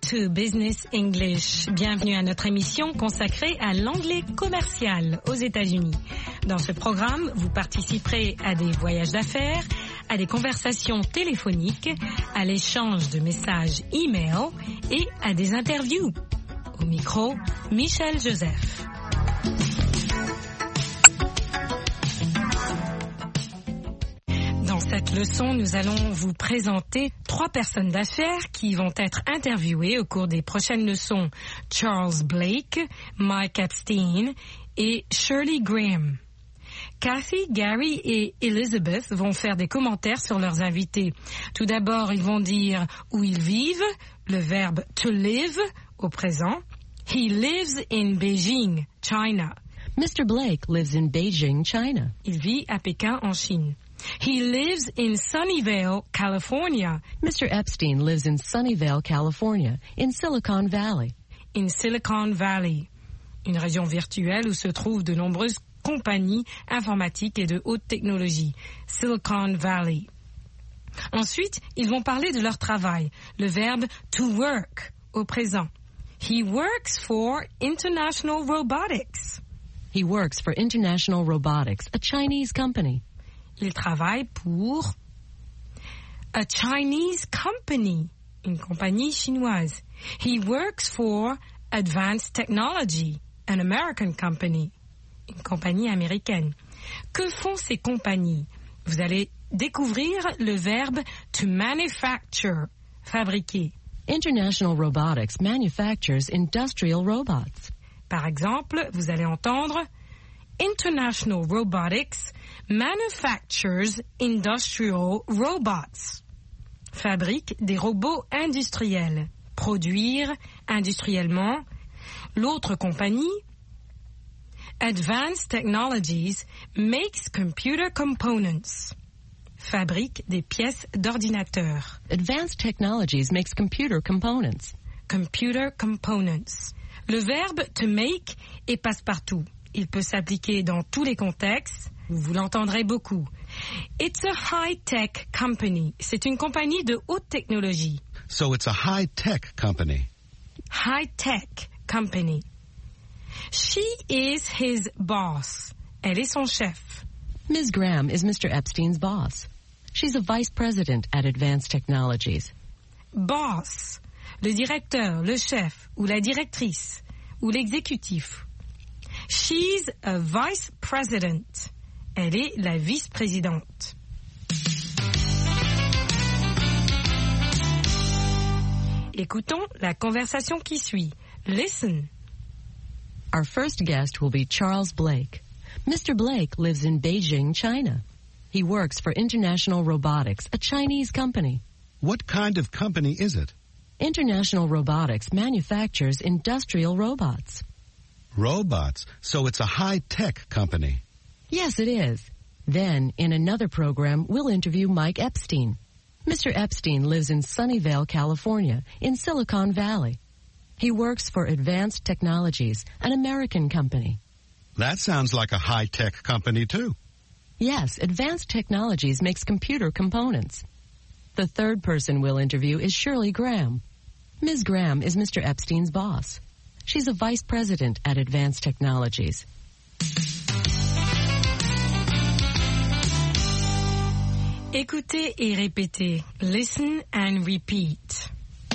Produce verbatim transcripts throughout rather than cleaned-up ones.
to Business English. Bienvenue à notre émission consacrée à l'anglais commercial aux États-Unis. Dans ce programme, vous participerez à des voyages d'affaires, à des conversations téléphoniques, à l'échange de messages e-mail et à des interviews. Au micro, Michel Joseph. Dans cette leçon, nous allons vous présenter trois personnes d'affaires qui vont être interviewées au cours des prochaines leçons. Charles Blake, Mike Epstein et Shirley Graham. Kathy, Gary et Elizabeth vont faire des commentaires sur leurs invités. Tout d'abord, ils vont dire où ils vivent, le verbe to live au présent. He lives in Beijing, China. Mister Blake lives in Beijing, China. Il vit à Pékin, en Chine. He lives in Sunnyvale, California. Mister Epstein lives in Sunnyvale, California, in Silicon Valley. In Silicon Valley, une région virtuelle où se trouvent de nombreuses compagnies informatiques et de haute technologie. Silicon Valley. Ensuite, ils vont parler de leur travail, le verbe to work au présent. He works for International Robotics. He works for International Robotics, a Chinese company. Il travaille pour a Chinese company, une compagnie chinoise. He works for Advanced Technology, an American company, une compagnie américaine. Que font ces compagnies? Vous allez découvrir le verbe to manufacture, fabriquer. International Robotics manufactures industrial robots. Par exemple, vous allez entendre International Robotics manufactures industrial robots. Fabrique des robots industriels. Produire industriellement. L'autre compagnie, Advanced Technologies, makes computer components. Fabrique des pièces d'ordinateur. Advanced Technologies makes computer components. Computer components. Le verbe to make est passe-partout. Il peut s'appliquer dans tous les contextes. Vous l'entendrez beaucoup. It's a high-tech company. C'est une compagnie de haute technologie. So it's a high-tech company. High-tech company. She is his boss. Elle est son chef. Miz Graham is Mister Epstein's boss. She's a vice president at Advanced Technologies. Boss, le directeur, le chef, ou la directrice, ou l'exécutif. She's a vice president. Elle est la vice-présidente. Écoutons la conversation qui suit. Listen. Our first guest will be Charles Blake. Mister Blake lives in Beijing, China. He works for International Robotics, a Chinese company. What kind of company is it? International Robotics manufactures industrial robots. Robots. So it's a high-tech company. Yes, it is. Then, in another program, we'll interview Mike Epstein. Mister Epstein lives in Sunnyvale, California, in Silicon Valley. He works for Advanced Technologies, an American company. That sounds like a high-tech company, too. Yes, Advanced Technologies makes computer components. The third person we'll interview is Shirley Graham. Miz Graham is Mister Epstein's boss. She's a vice president at Advanced Technologies. Écoutez et répétez. Listen and repeat.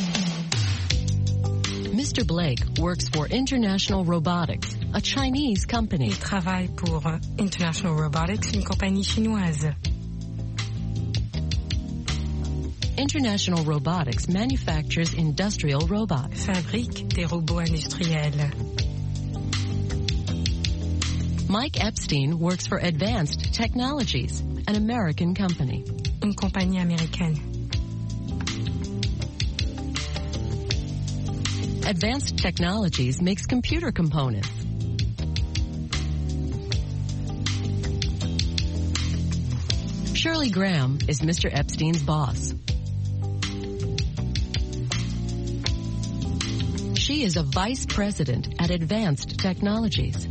Mister Blake works for International Robotics, a Chinese company. Il travaille pour International Robotics, une compagnie chinoise. International Robotics manufactures industrial robots. Fabrique des robots industriels. Mike Epstein works for Advanced Technologies, an American company. Une compagnie américaine. Advanced Technologies makes computer components. Shirley Graham is Mister Epstein's boss. She is a vice president at Advanced Technologies.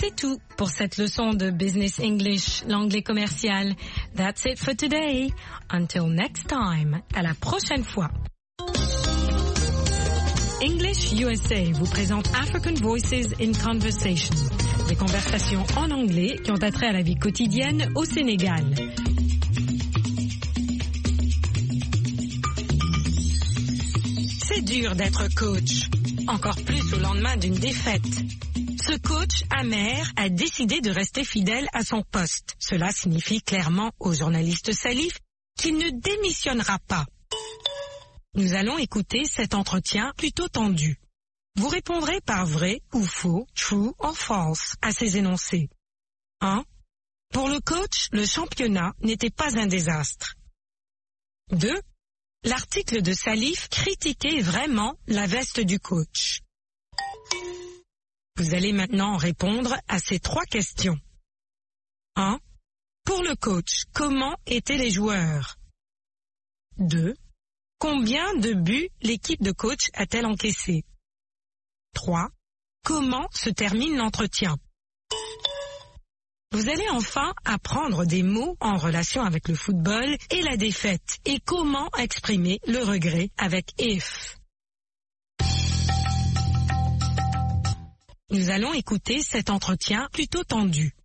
C'est tout pour cette leçon de Business English, l'anglais commercial. That's it for today. Until next time. À la prochaine fois. English U S A vous présente African Voices in Conversation. Des conversations en anglais qui ont attrait à la vie quotidienne au Sénégal. C'est dur d'être coach, encore plus au lendemain d'une défaite. Ce coach amer a décidé de rester fidèle à son poste. Cela signifie clairement au journaliste Salif qu'il ne démissionnera pas. Nous allons écouter cet entretien plutôt tendu. Vous répondrez par vrai ou faux, true or false, à ces énoncés. un. Pour le coach, le championnat n'était pas un désastre. deux. L'article de Salif critiquait vraiment la veste du coach. Vous allez maintenant répondre à ces trois questions. un. Pour le coach, comment étaient les joueurs? deux. Combien de buts l'équipe de coach a-t-elle encaissé? trois. Comment se termine l'entretien? Vous allez enfin apprendre des mots en relation avec le football et la défaite et comment exprimer le regret avec if. Nous allons écouter cet entretien plutôt tendu.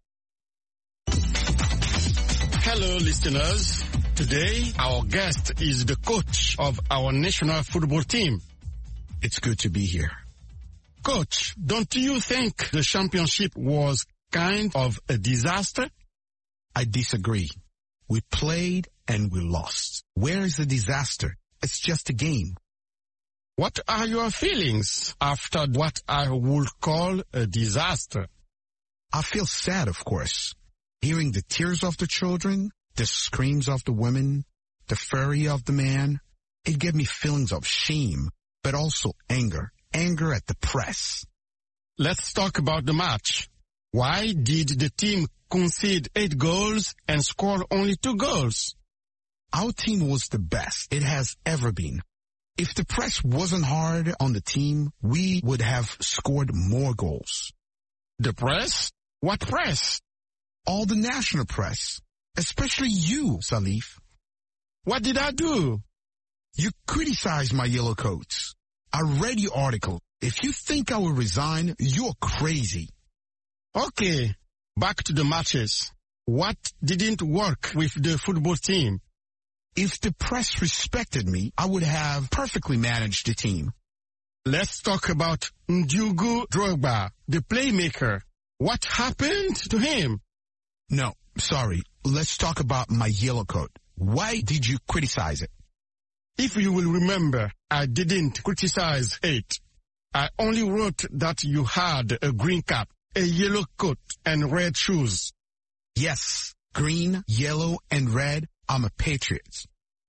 Hello, listeners. Today, our guest is the coach of our national football team. It's good to be here. Coach, don't you think the championship was kind of a disaster? I disagree. We played and we lost. Where is the disaster? It's just a game. What are your feelings after what I would call a disaster? I feel sad, of course. Hearing the tears of the children, the screams of the women, the fury of the man, it gave me feelings of shame, but also anger. Anger at the press. Let's talk about the match. Why did the team concede eight goals and score only two goals? Our team was the best it has ever been. If the press wasn't hard on the team, we would have scored more goals. The press? What press? All the national press. Especially you, Salif. What did I do? You criticized my yellow coats. I read your article. If you think I will resign, you're crazy. Okay, back to the matches. What didn't work with the football team? If the press respected me, I would have perfectly managed the team. Let's talk about Ndiugu Drogba, the playmaker. What happened to him? No, sorry. Let's talk about my yellow coat. Why did you criticize it? If you will remember, I didn't criticize it. I only wrote that you had a green cap, a yellow coat, and red shoes. Yes, green, yellow, and red. I'm a patriot.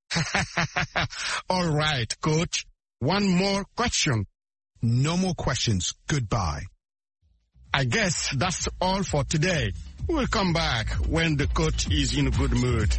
All right, coach. One more question. No more questions. Goodbye. I guess that's all for today. We'll come back when the coach is in a good mood.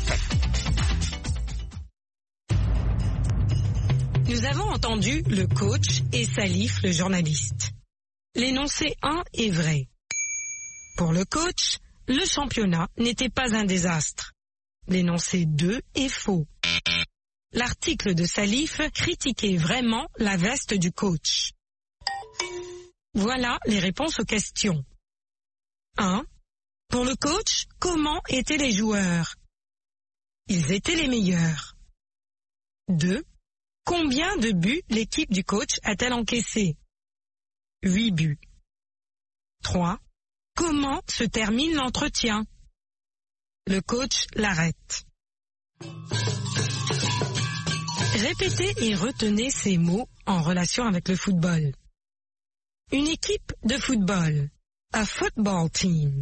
Nous avons entendu le coach et Salif, le journaliste. L'énoncé un est vrai. Pour le coach, le championnat n'était pas un désastre. L'énoncé deux est faux. L'article de Salif critiquait vraiment la veste du coach. Voilà les réponses aux questions. un. Pour le coach, comment étaient les joueurs? Ils étaient les meilleurs. deux. Combien de buts l'équipe du coach a-t-elle encaissé? huit buts. trois. Comment se termine l'entretien? Le coach l'arrête. Répétez et retenez ces mots en relation avec le football. Une équipe de football. A football team.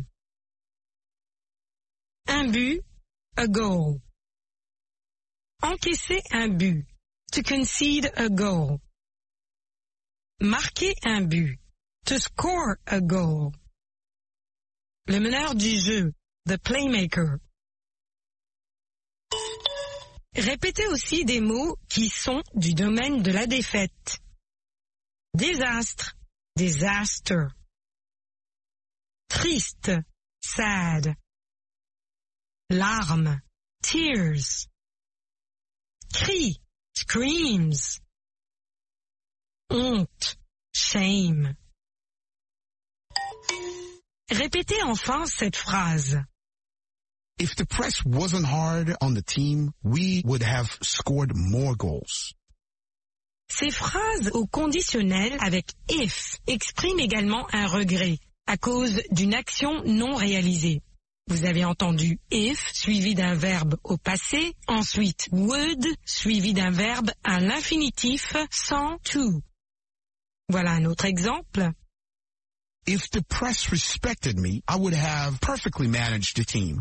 Un but. A goal. Encaisser un but. To concede a goal. Marquer un but. To score a goal. Le meneur du jeu. The playmaker. Répétez aussi des mots qui sont du domaine de la défaite. Désastre. Disaster. triste, sad. Larmes, tears. Cri, screams. Honte, shame. Répétez enfin cette phrase. If the press wasn't hard on the team, we would have scored more goals. Ces phrases au conditionnel avec if expriment également un regret à cause d'une action non réalisée. Vous avez entendu if suivi d'un verbe au passé, ensuite would suivi d'un verbe à l'infinitif sans to. Voilà un autre exemple. If the press respected me, I would have perfectly managed the team.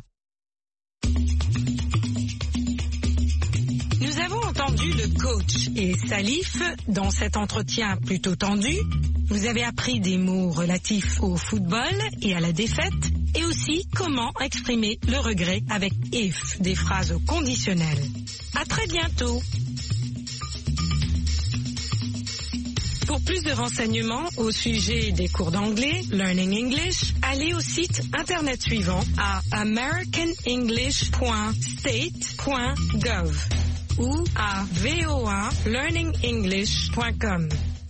Nous avons entendu le coach et Salif dans cet entretien plutôt tendu. Vous avez appris des mots relatifs au football et à la défaite et aussi comment exprimer le regret avec if, des phrases au conditionnel. À très bientôt. Pour plus de renseignements au sujet des cours d'anglais, Learning English, allez au site internet suivant à american english point state point gov ou à voa learning english point com.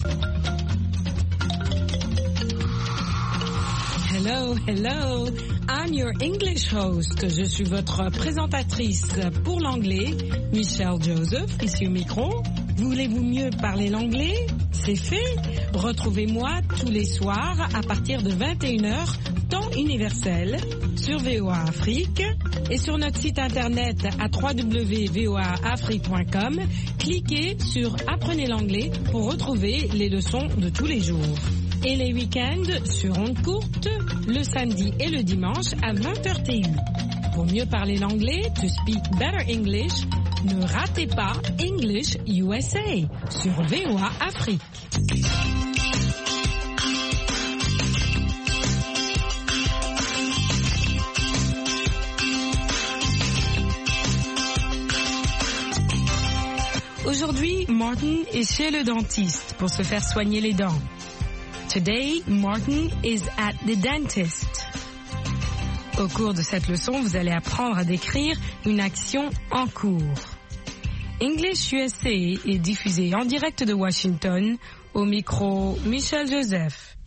Hello, hello, I'm your English host. Je suis votre présentatrice pour l'anglais, Michelle Joseph, ici au micro. Voulez-vous mieux parler l'anglais? C'est fait. Retrouvez-moi tous les soirs à partir de vingt et une heures, temps universel, sur V O A Afrique et sur notre site internet à w w w point v o a afrique point com. Cliquez sur Apprenez l'anglais pour retrouver les leçons de tous les jours. Et les week-ends sur ondes courtes, le samedi et le dimanche à vingt heures T U. Pour mieux parler l'anglais, to speak better English, ne ratez pas English U S A sur V O A Afrique. Aujourd'hui, Martin est chez le dentiste pour se faire soigner les dents. Today, Martin is at the dentist. Au cours de cette leçon, vous allez apprendre à décrire une action en cours. English U S A est diffusé en direct de Washington, au micro Michelle Joseph.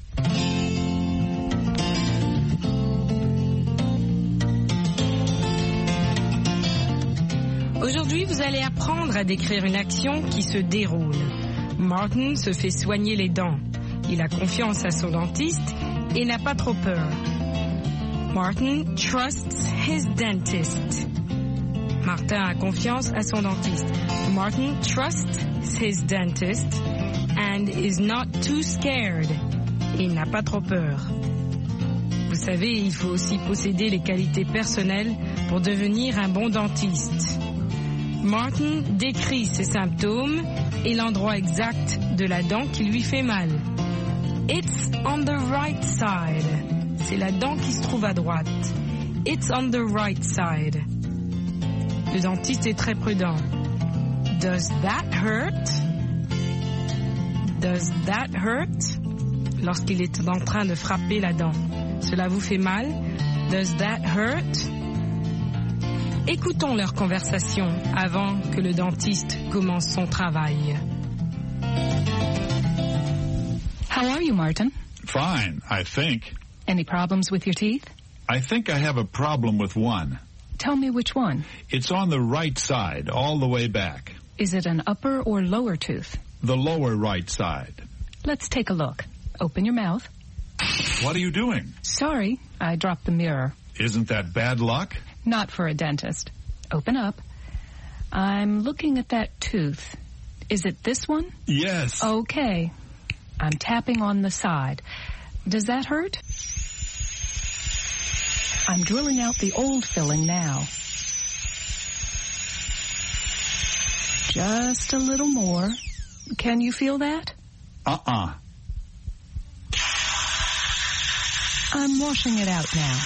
Aujourd'hui, vous allez apprendre à décrire une action qui se déroule. Martin se fait soigner les dents. Il a confiance à son dentiste et n'a pas trop peur. Martin trusts his dentist. Martin a confiance à son dentiste. Martin trusts his dentist and is not too scared. Il n'a pas trop peur. Vous savez, il faut aussi posséder les qualités personnelles pour devenir un bon dentiste. Martin décrit ses symptômes et l'endroit exact de la dent qui lui fait mal. It's on the right side. C'est la dent qui se trouve à droite. It's on the right side. Le dentiste est très prudent. Does that hurt? Does that hurt? Lorsqu'il est en train de frapper la dent. Cela vous fait mal? Does that hurt? Écoutons leur conversation avant que le dentiste commence son travail. How are you, Martin? Fine, I think. Any problems with your teeth? I think I have a problem with one. Tell me which one. It's on the right side, all the way back. Is it an upper or lower tooth? The lower right side. Let's take a look. Open your mouth. What are you doing? Sorry, I dropped the mirror. Isn't that bad luck? Not for a dentist. Open up. I'm looking at that tooth. Is it this one? Yes. Okay. I'm tapping on the side. Does that hurt? I'm drilling out the old filling now. Just a little more. Can you feel that? Uh-uh. I'm washing it out now.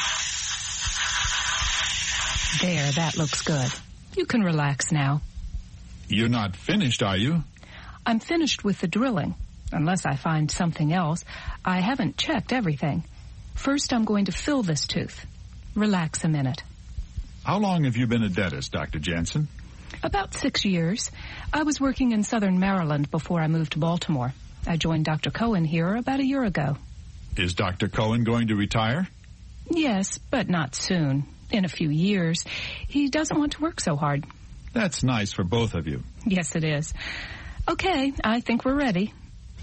There, that looks good. You can relax now. You're not finished, are you? I'm finished with the drilling. Unless I find something else. I haven't checked everything. First, I'm going to fill this tooth. Relax a minute. How long have you been a dentist, Doctor Jansen? About six years. I was working in southern Maryland before I moved to Baltimore. I joined Doctor Cohen here about a year ago. Is Doctor Cohen going to retire? Yes, but not soon. In a few years. He doesn't want to work so hard. That's nice for both of you. Yes, it is. Okay, I think we're ready.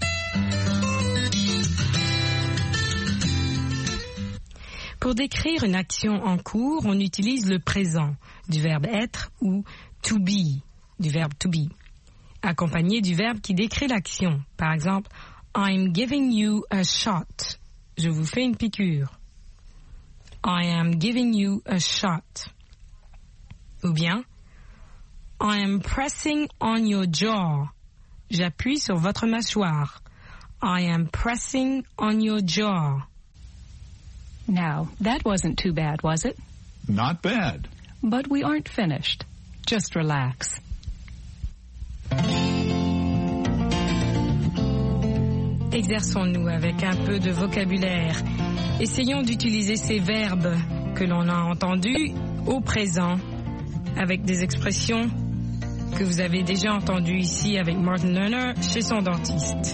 Pour décrire une action en cours, on utilise le présent du verbe être ou to be du verbe to be, accompagné du verbe qui décrit l'action. Par exemple, I'm giving you a shot. Je vous fais une piqûre. I am giving you a shot. Ou bien, I am pressing on your jaw. J'appuie sur votre mâchoire. I am pressing on your jaw. Now, that wasn't too bad, was it? Not bad. But we aren't finished. Just relax. Exerçons-nous avec un peu de vocabulaire. Essayons d'utiliser ces verbes que l'on a entendus au présent avec des expressions que vous avez déjà entendues ici avec Martin Lerner chez son dentiste.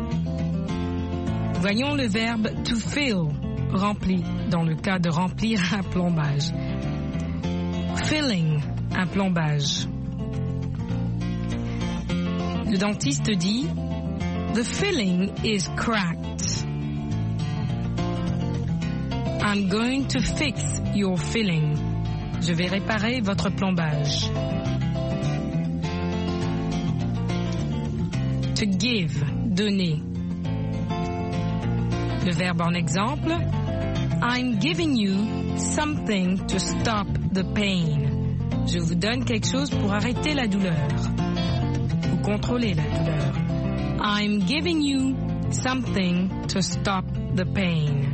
Voyons le verbe to fill, rempli, dans le cas de remplir un plombage. Filling, un plombage. Le dentiste dit The filling is cracked. I'm going to fix your filling. Je vais réparer votre plombage. To give, donner. Le verbe en exemple, I'm giving you something to stop the pain. Je vous donne quelque chose pour arrêter la douleur. Ou contrôler la douleur. I'm giving you something to stop the pain.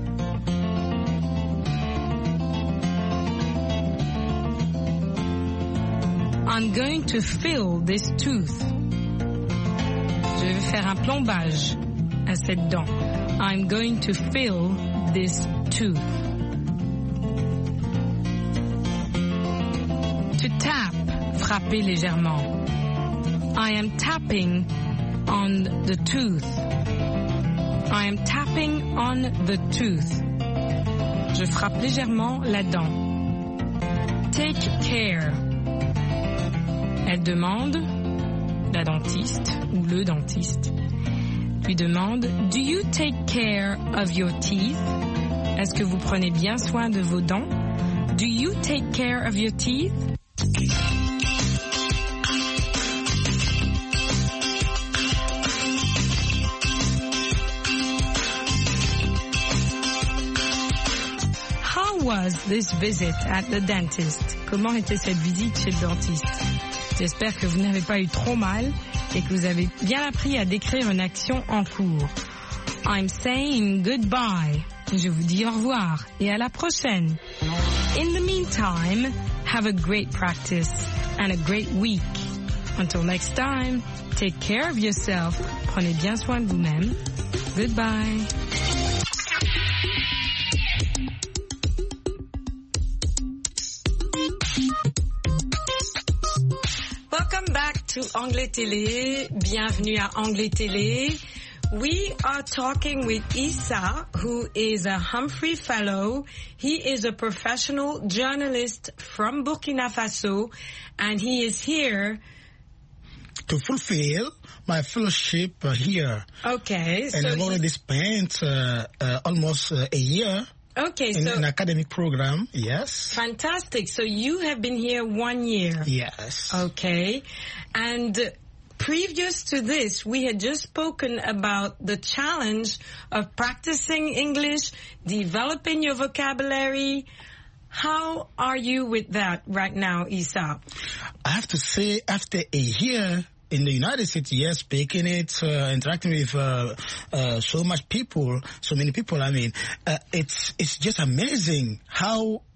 I'm going to fill this tooth. Je vais faire un plombage à cette dent. I'm going to fill this tooth. To tap, frapper légèrement. I am tapping on the tooth. I am tapping on the tooth. Je frappe légèrement la dent. Take care. Elle demande, la dentiste ou le dentiste, lui demande, Do you take care of your teeth? Est-ce que vous prenez bien soin de vos dents? Do you take care of your teeth? How was this visit at the dentist? Comment était cette visite chez le dentiste? J'espère que vous n'avez pas eu trop mal et que vous avez bien appris à décrire une action en cours. I'm saying goodbye. Je vous dis au revoir et à la prochaine. In the meantime, have a great practice and a great week. Until next time, take care of yourself. Prenez bien soin de vous-même. Goodbye. Welcome back to Anglais Télé. Bienvenue à Anglais Télé. We are talking with Issa, who is a Humphrey Fellow. He is a professional journalist from Burkina Faso, and he is here to fulfill my fellowship uh, here. Okay. And so I've already spent uh, uh, almost uh, a year okay, in so an academic program, yes. Fantastic. So you have been here one year. Yes. Okay. And previous to this, we had just spoken about the challenge of practicing English, developing your vocabulary. How are you with that right now, Issa? I have to say, after a year in the United States, yes, speaking it, uh, interacting with uh, uh, so much people, so many people, I mean, uh, it's it's just amazing how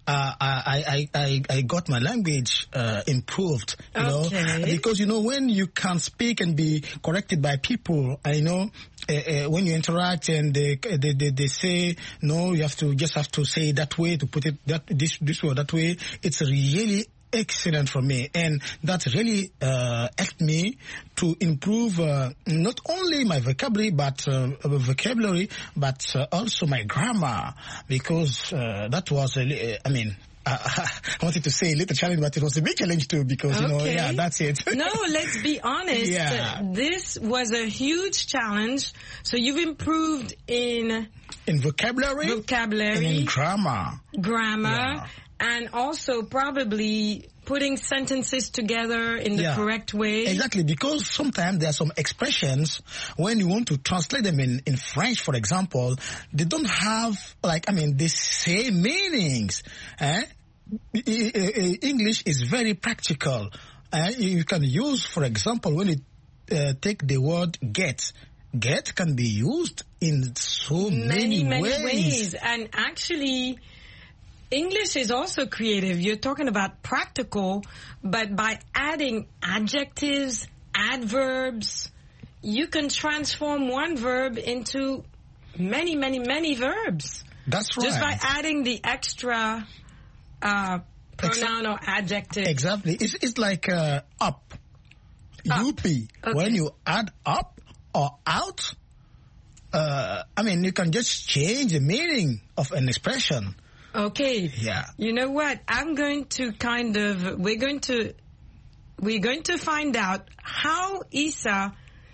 uh, I, I, I, I got my language uh, improved, you Okay. know, because, you know, when you can speak and be corrected by people, I know uh, uh, when you interact and they, they, they, they say, no, you have to just have to say it that way, to put it that this, this way or that way, it's really excellent for me, and that really uh, helped me to improve uh, not only my vocabulary but uh, vocabulary but uh, also my grammar, because uh, that was a li- I mean uh, I wanted to say a little challenge, but it was a big challenge too, because you know Okay. yeah that's it. No, let's be honest. Yeah. This was a huge challenge. So you've improved in In vocabulary, vocabulary, and in grammar. grammar, Yeah. and also probably putting sentences together in the Yeah. correct way. Exactly, because sometimes there are some expressions, when you want to translate them in, in French, for example, they don't have, like, I mean, the same meanings. Eh? I- I- I- English is very practical. Uh, you can use, for example, when you uh, take the word get, get can be used in so many, many, many ways. ways. And actually, English is also creative. You're talking about practical, but by adding adjectives, adverbs, you can transform one verb into many, many, many verbs. That's right. Just by adding the extra uh, pronoun or adjective. Exactly. It's, it's like uh, up. Up. U P. Okay. When you add up or out, uh, I mean, you can just change the meaning of an expression. Okay. Yeah. You know what? I'm going to kind of, we're going to, we're going to find out how Issa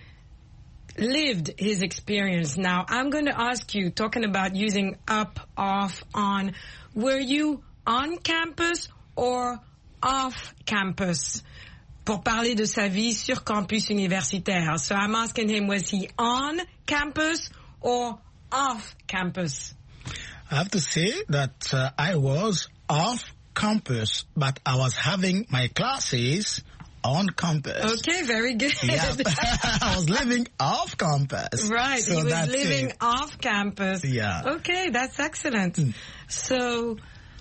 lived his experience. Now, I'm going to ask you, talking about using up, off, on, were you on campus or off campus? Pour parler de sa vie sur campus universitaire. So I'm asking him, was he on campus or off campus? I have to say that uh, I was off campus, but I was having my classes on campus. Okay, very good. Yeah. I was living off campus. Right, So he was that's living it. off campus. Yeah. Okay, that's excellent. So,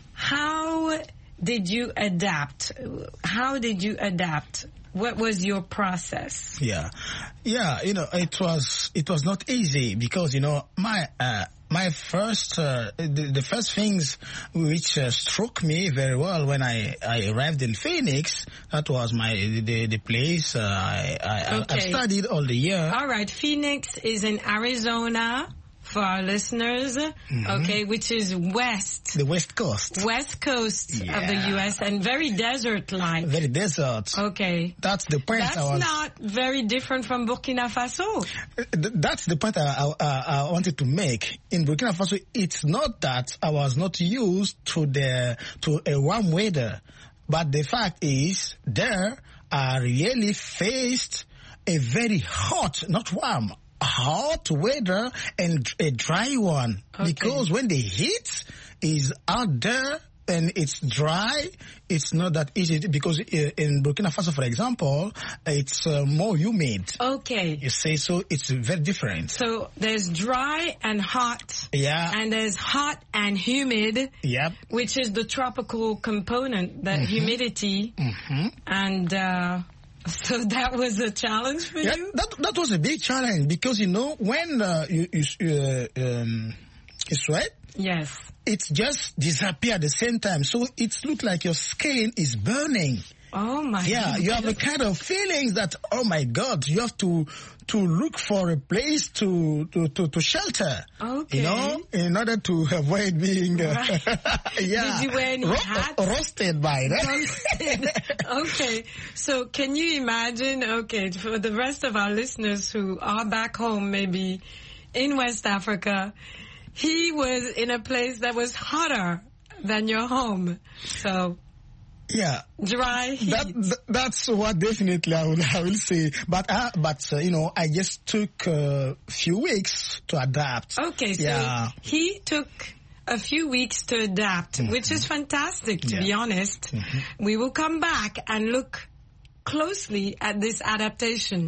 how did you adapt? How did you adapt? What was your process? Yeah, yeah. You know, it was it was not easy, because you know my uh, my first uh, the, the first things which uh, struck me very well when I, I arrived in Phoenix, that was my the the place uh, I I, Okay. I studied all the year. All right, Phoenix is in Arizona for our listeners. Okay, which is west. The West Coast, West coast of the Yeah. U S and very desert-like. very desert. Okay. That's the point. That's I was. not very different from Burkina Faso. Th- That's the point I, I, I wanted to make. In Burkina Faso, it's not that I was not used to the to a warm weather, but the fact is, there I really faced a very hot, not warm, hot weather and a dry one. Okay. Because when the heat is out there and it's dry, it's not that easy, because uh, in Burkina Faso, for example, it's uh, more humid. Okay. You say, so it's very different. So there's dry and hot. Yeah. And there's hot and humid, Yep. which is the tropical component, the humidity. Mm-hmm. And uh, so that was a challenge for Yeah, you? that that was a big challenge, because you know when uh, you you, uh, um, you sweat, Yes. it just disappear at the same time. So it looks like your skin is burning. Oh my Yeah, you have a goodness. kind of feelings that, oh my God, you have to to look for a place to to to, to shelter. Okay. You know, in order to avoid being uh, Right. yeah, Did you wear any hats? roasted by that. Okay, so can you imagine, okay, for the rest of our listeners who are back home, maybe in West Africa, he was in a place that was hotter than your home. So, Yeah. dry heat. That, th- that's what definitely I will, I will say. But, uh, but uh, you know, I just took a few weeks to adapt. Okay, so Yeah. he took a few weeks to adapt, which is fantastic, to Yeah. be honest. We will come back and look closely at this adaptation.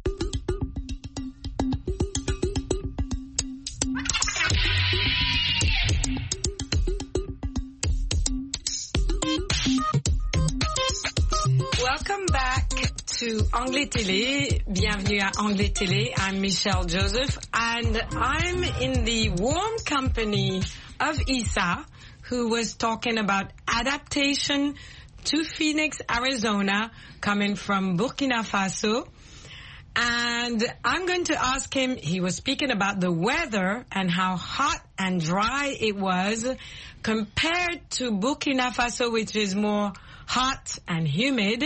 Welcome back to Anglais Télé. Bienvenue à Anglais Télé. I'm Michelle Joseph, and I'm in the warm company of Issa, who was talking about adaptation to Phoenix, Arizona, coming from Burkina Faso. And I'm going to ask him, he was speaking about the weather and how hot and dry it was compared to Burkina Faso, which is more hot and humid.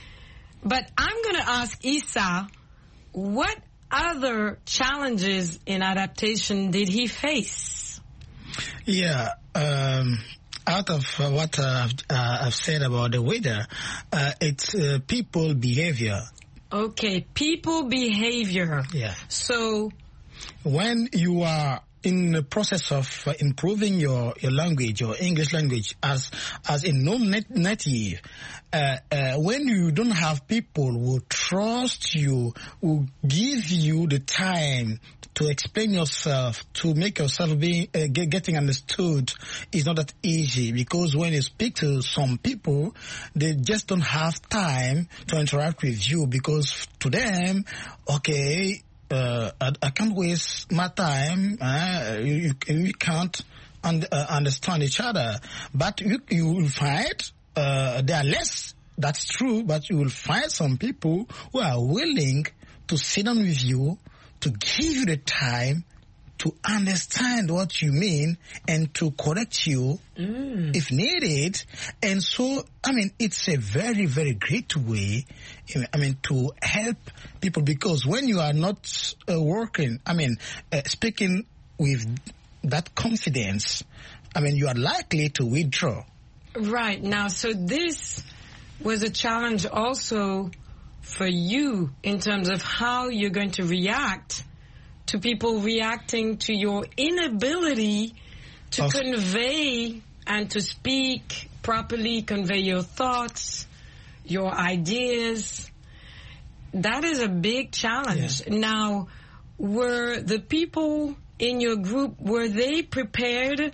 But I'm going to ask Issa, what other challenges in adaptation did he face? Yeah, um, out of uh, what uh, uh, I've said about the weather, uh, it's uh, people behavior. Okay, people behavior. Yeah. So when you are in the process of uh, improving your, your language, your English language, as as a non-native, uh, uh, when you don't have people who trust you, who give you the time to explain yourself, to make yourself being uh, get, getting understood, is not that easy, because when you speak to some people, they just don't have time to interact with you, because to them, okay, uh, I, I can't waste my time. Uh, you, you can't un- uh, understand each other, but you, you will find uh, there are less. That's true, but you will find some people who are willing to sit down with you, to give you the time to understand what you mean and to correct you mm. if needed. And so, I mean, it's a very, very great way, I mean, to help people, because when you are not uh, working, I mean, uh, speaking with that confidence, I mean, you are likely to withdraw. Right. Now, so this was a challenge also for you in terms of how you're going to react to people reacting to your inability to of convey and to speak properly, convey your thoughts, your ideas. That is a big challenge. Yeah. Now, were the people in your group, were they prepared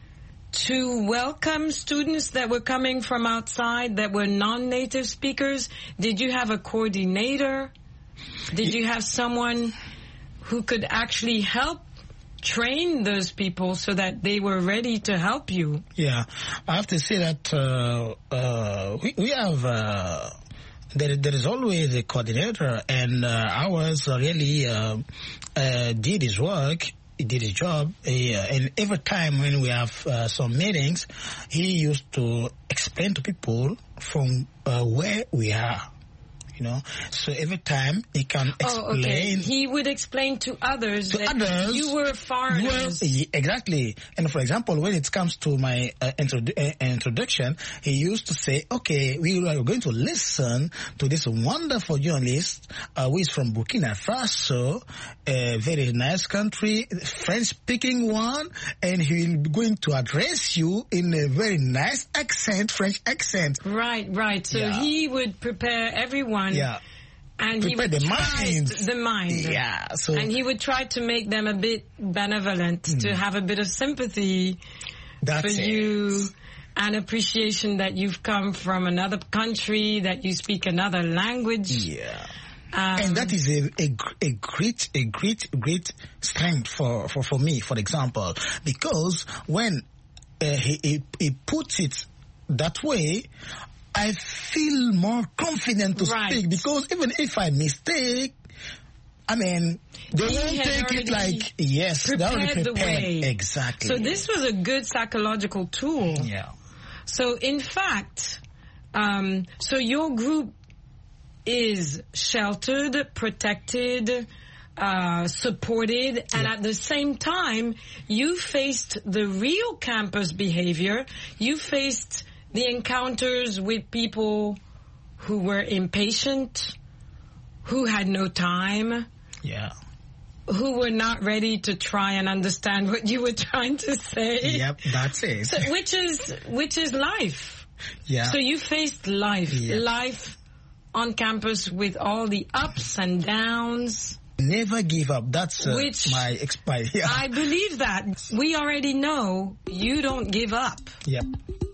to welcome students that were coming from outside that were non-native speakers? Did you have a coordinator? Did you have someone who could actually help train those people so that they were ready to help you? Yeah, I have to say that uh, uh, we, we have, uh, there, there is always a coordinator, and uh, ours really uh, uh, did his work. He did his job, he, uh, and every time when we have uh, some meetings, he used to explain to people from uh, where we are. You know, so every time he can explain. Oh, okay. He would explain to others to that others, you were foreigners. Well, exactly. And for example, when it comes to my uh, introdu- uh, introduction, he used to say, okay, we are going to listen to this wonderful journalist uh, who is from Burkina Faso, a very nice country, French-speaking one, and he will be going to address you in a very nice accent, French accent. Right, right. So yeah. He would prepare everyone. Yeah. And Prepare he would the try mind. the mind. Yeah. So and he would try to make them a bit benevolent, mm. to have a bit of sympathy That's for it. you, and appreciation that you've come from another country, that you speak another language. Yeah. Um, and that is a, a, a great, a great, great strength for, for, for me, for example, because when uh, he, he, he puts it that way, I feel more confident to right. speak, because even if I mistake, I mean, they he won't take it like, yes, they already prepared. The way. Exactly. So this was a good psychological tool. Yeah. So in fact, um, so your group is sheltered, protected, uh, supported, and yeah. at the same time, you faced the real campus behavior. You faced the encounters with people who were impatient, who had no time, yeah, who were not ready to try and understand what you were trying to say. Yep, that's it. So, which is which is life. Yeah. So you faced life, yeah. life on campus with all the ups and downs. Never give up. That's uh, Which my expire. Yeah. I believe that. We already know you don't give up. Yep.